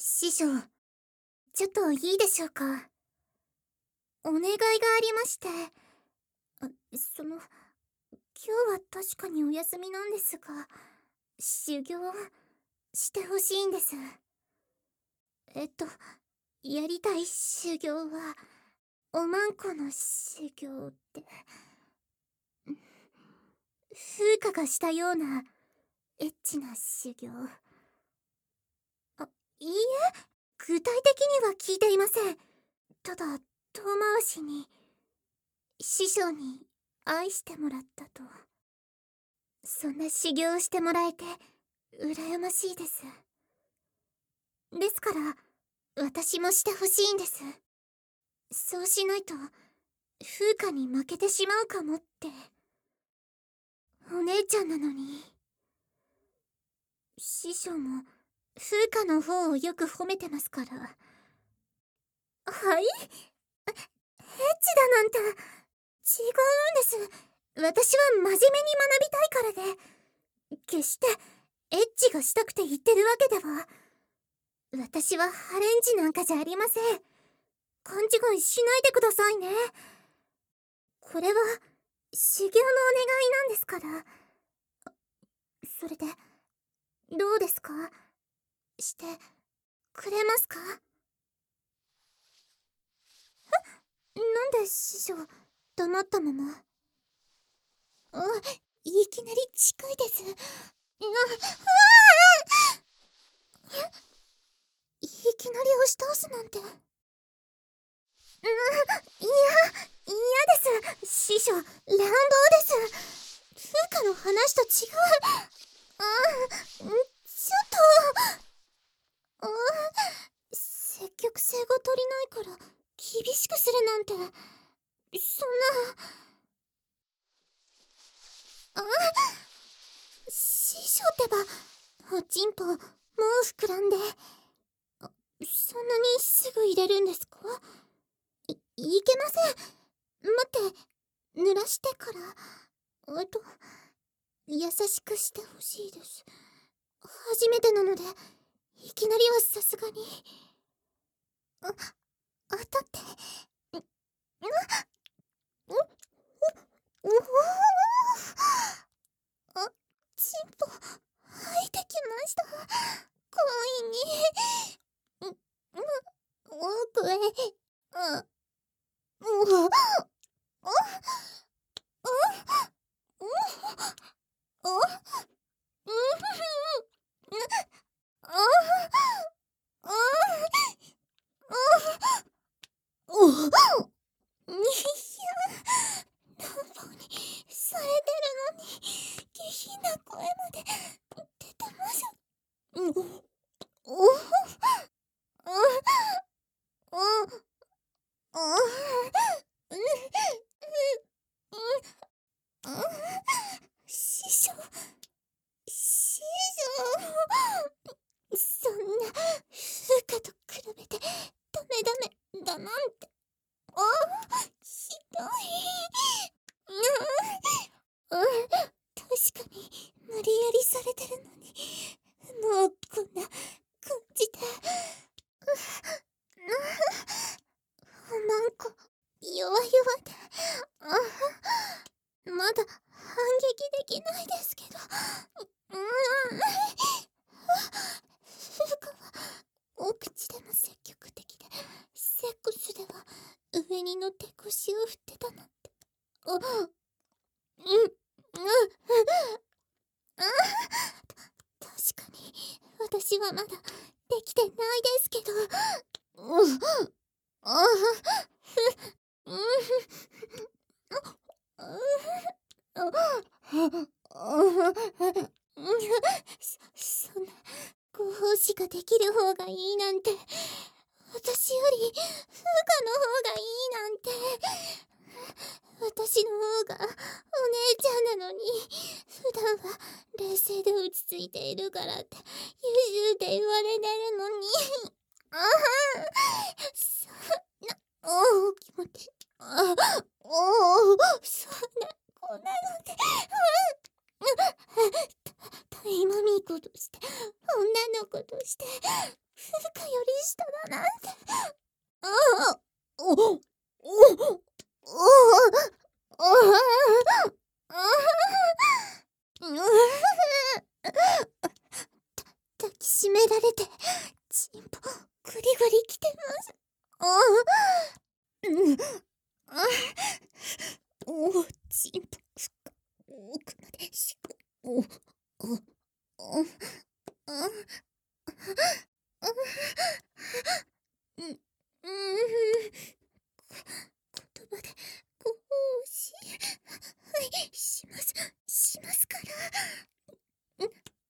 師匠、ちょっといいでしょうか。お願いがありまして。今日は確かにお休みなんですが、修行してほしいんです。えっと、やりたい修行は、おまんこの修行で、風花がしたような、エッチな修行。いいえ、具体的には聞いていません。ただ、遠回しに、師匠に愛してもらったと。そんな修行をしてもらえて羨ましいです。ですから私もしてほしいんです。そうしないと風花に負けてしまうかもって。お姉ちゃんなのに。師匠も風花の方をよく褒めてますから。はい？エッチだなんて違うんです。私は真面目に学びたいからで、決してエッチがしたくて言ってるわけでは。私はハレンジなんかじゃありません。勘違いしないでくださいね。これは修行のお願いなんですから。それでどうですか？してくれますか？なんで師匠黙ったまま。いきなり近いです。いきなり押し倒すなんて。いや、嫌です。師匠、乱暴です。風花の話と違う。ちょっと。積極性が足りないから厳しくするなんて、そんな。師匠ってば、おちんぽもう膨らんで、そんなにすぐ入れるんですか？いけません。待って、濡らしてから。優しくしてほしいです。初めてなのでいきなりはさすがに。当たって。おお、チンポ吐いてきました。恋に。奥へ。おお、にひゃ、乱暴にされてるのに下品な声まで出てます。師匠、師匠、そんな風花と比べてダメだなんて。ひどい。確かに無理やりされてるのに、もうこんな感じで。おまんこ弱々で、まだ反撃できないですけど。風花はお口でも積極的で、セックスでは上に乗って腰を振ってたなんて。確かに私はまだできてないですけど。そんなご奉仕ができる方がいいなんて、私より風花の方がいいなんて。私の方がお姉ちゃんなのに、普段は冷静で落ち着いているからって優秀って言われてるのに。そんな。気持ちいい。そんな、こんなので。タイマミーことして女の子としてフルカより下だなんて。ああ、おおおお抱きしめられてチンポグリグリきてます。チンポ奥までしく言葉でご奉仕はいしますから。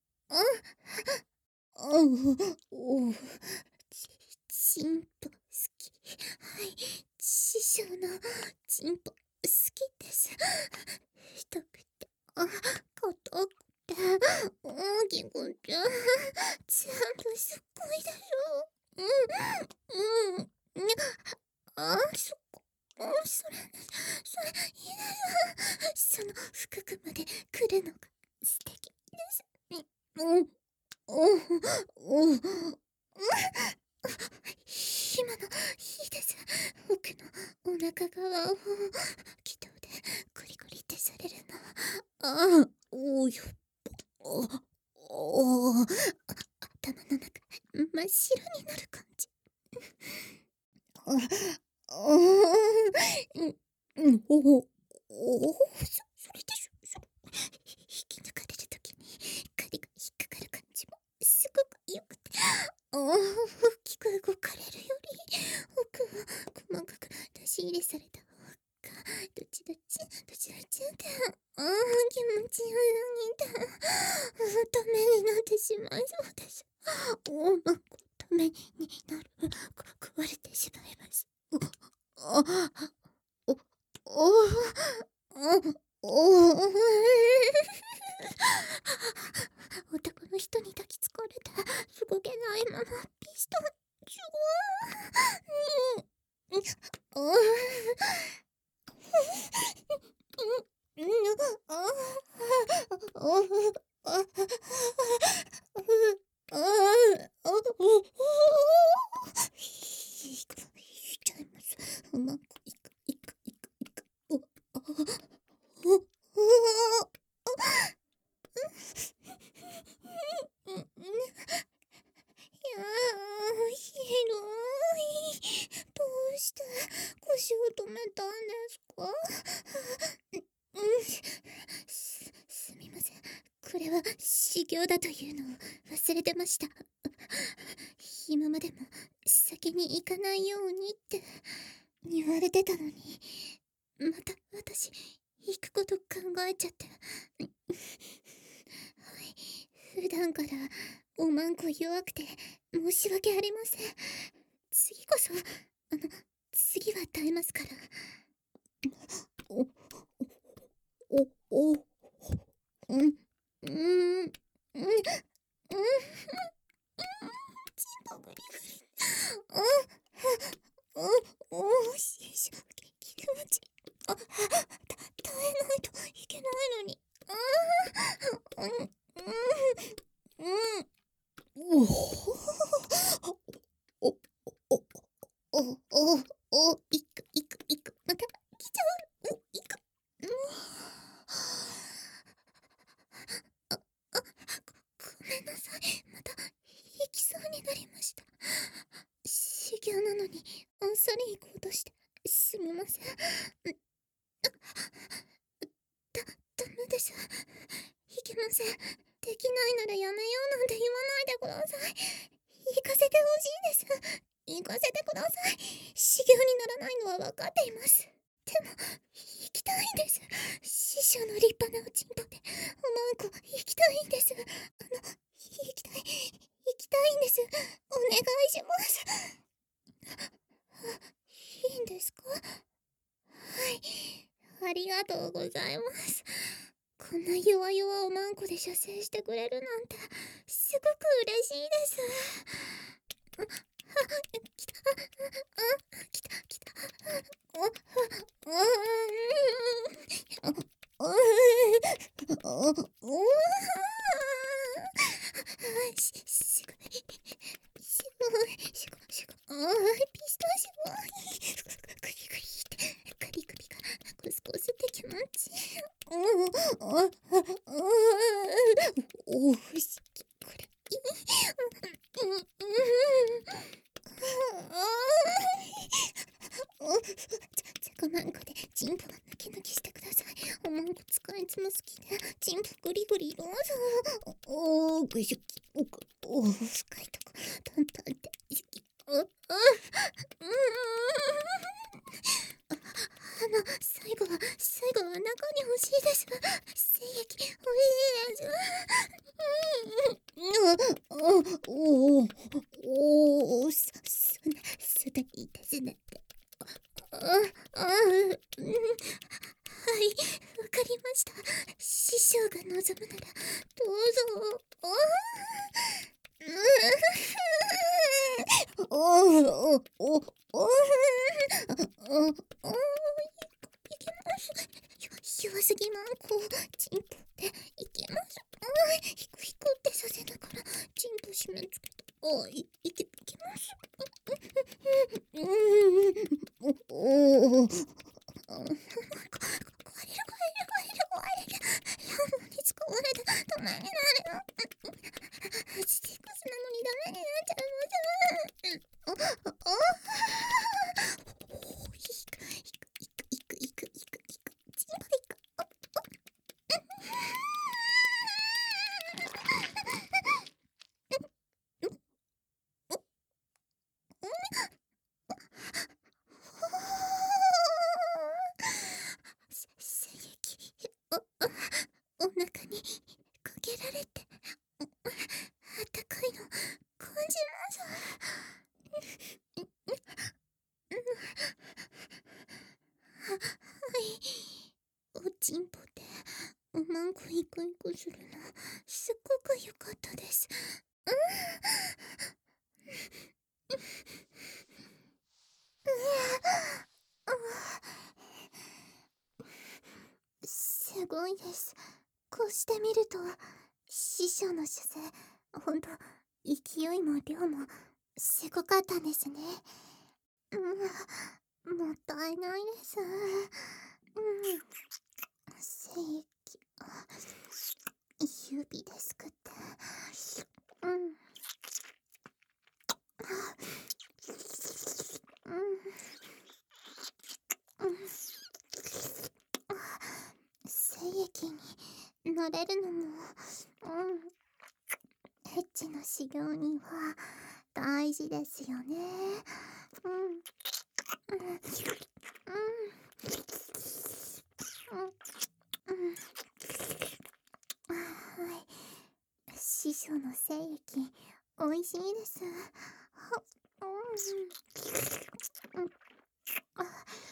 チンポ好き。はい、師匠のチンポ好きです。痛くて、硬くて、大きくて、全部すっごいでしょ。それ、いいです。その深くまで来るのが素敵です。今のいいです。奥のお腹側を気道でグリグリってされるの。よっぽ。頭の中真っ白になる感じ。それでしょ。引き抜かれるときに針が引っかかる感じもすごくよくて、大きく動かれるより奥を細かく出し入れされた方がどちどちって気持ちよすぎてためになってしまいそうです。ためになる食われてしまいます。男の人に抱きつかれて動けないままピストチュワちゃいます。うまくいく。ひどい。どうして腰を止めたんですか？すみません。これは修行だというのを忘れてました。今までも先に行かないようにって言われてたのに、また私行くこと考えちゃって。はい、普段からおまんこ弱くて申し訳ありません。次こそ次は耐えますから。おおうんチンポグリグリ気持ち耐えないといけないのに。いく。また来ちゃう。いく。ごめんなさい。また行きそうになりました。修行なのにあんさり行こうとしてすみません。ダメです。いけません。できないならやめようなんて言わないでください。行かせてほしいです。行かせてください。修行にならないのは分かっています。でも行きたいんです。師匠の立派なおちんぽでおまんこ行きたいんです。行きたいんです。お願いします。いいんですか？はい、ありがとうございます。こんな弱々おまんこで射精してくれるなんてすごく嬉しいです。来た。 すごい。すごい。すごい。すごい。ピスタチオ。グリグリって、ガリグリがコスコスって気持ちいい。おいしい。これ。じゃがまんこでチンポが抜き抜きしてください。おまんこ使いつも好きで、チンポグリグリどうぞ。ぐしゅき。深いとこ、トントンって。最後は中に欲しいです。精液、欲しいです。すでにいいですねって。はい、わかりました。師匠が望むなら、どうぞ。いけます。弱すぎまんこ、チンポっていけます。ひくひくってさせながら、チンポ締め付けて、いけます。壊れる。ランモに使われた。ダメになるよ。スティックスなのにダメになっちゃいます。いく。チンポいく。精液、お腹にかけられて、あったかいの感じます。はい。おちんぽでおまんこいくするの、すっごく良かったです。すごいです。こうしてみると、師匠の姿勢、ほんと、勢いも量も、すごかったんですね。もったいないです。精液、指ですくって。精液になれるのも、エッチな修行には大事ですよね。はい。師匠の精液、美味しいです。